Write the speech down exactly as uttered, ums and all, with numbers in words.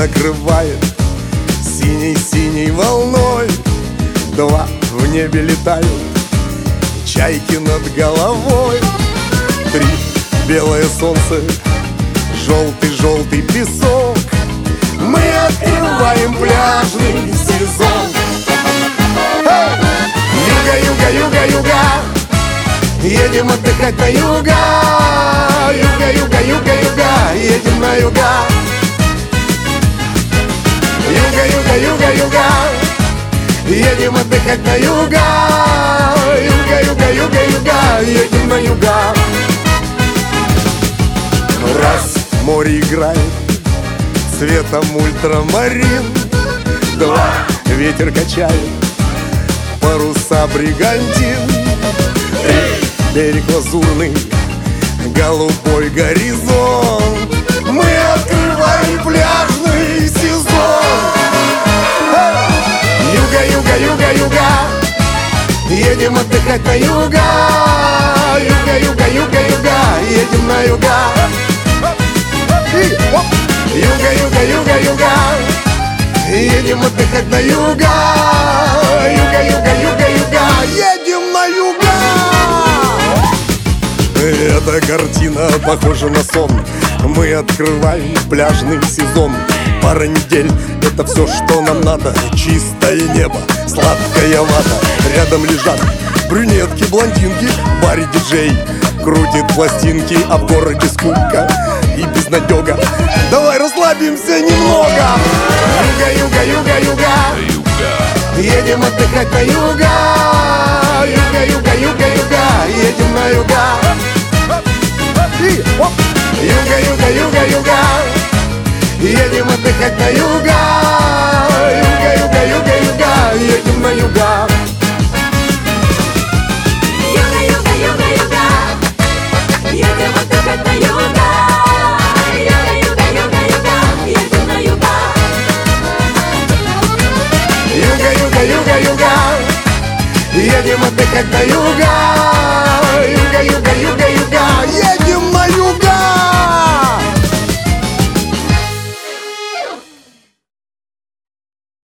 накрывает синей-синей волной. Два в небе летают чайки над головой. Три белое солнце, желтый-желтый песок. Мы открываем пляжный сезон. Юга, юга, юга, юга, едем отдыхать на юга. Юга, юга, юга, юга, едем на юга. Юга, юга, юга, юга, едем отдыхать на юга. Юга, юга, юга, юга, едем на юга. Раз море играет цветом ультрамарин. Два ветер качает паруса бригантин. Три берег лазурный, голубой горизонт. Мы открываем пляжный сезон. Юга, юга, юга, юга, едем отдыхать на юга. Юга, юга, юга, юга, едем на юга. Юга, юга, юга, юга, едем отдыхать на юга. Юга, юга, юга, юга, едем на юга. Эта картина похожа на сон. Мы открываем пляжный сезон. Пара недель — это все, что нам надо. Чистое небо, сладкая вата. Рядом лежат брюнетки, блондинки. В баре диджей крутит пластинки, а в городе скука и безнадега. Давай расслабимся немного. Юга, юга, юга, юга, едем отдыхать на юга. Юга, юга, юга, юга, едем на юга. Юга, юга, юга, юга, едем отдыхать на юга. Юга, юга, юга, юга, едем на юга. Юга, юга, юга, юга, едем отдыхать на юга. Юга, юга, юга, юга, едем на юга. Юга, юга, юга, юга, едем отдыхать на юга. Юга, юга, юга, юга, едем на юга.